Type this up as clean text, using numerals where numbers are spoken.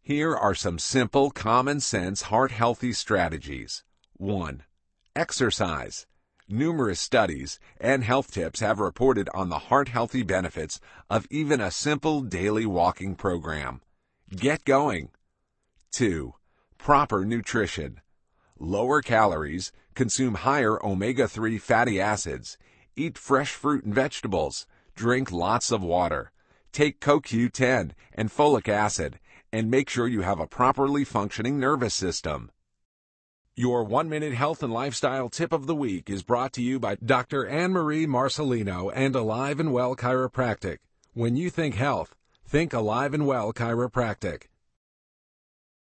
Here are some simple, common-sense, heart-healthy strategies. 1. Exercise. Numerous studies and health tips have reported on the heart-healthy benefits of even a simple daily walking program. Get going. 2. Proper nutrition. Lower calories, consume higher omega-3 fatty acids, eat fresh fruit and vegetables, drink lots of water, take CoQ10 and folic acid, and make sure you have a properly functioning nervous system. Your 1-minute health and lifestyle tip of the week is brought to you by Dr. Anne-Marie Marcelino and Alive and Well Chiropractic. When you think health, think Alive and Well Chiropractic.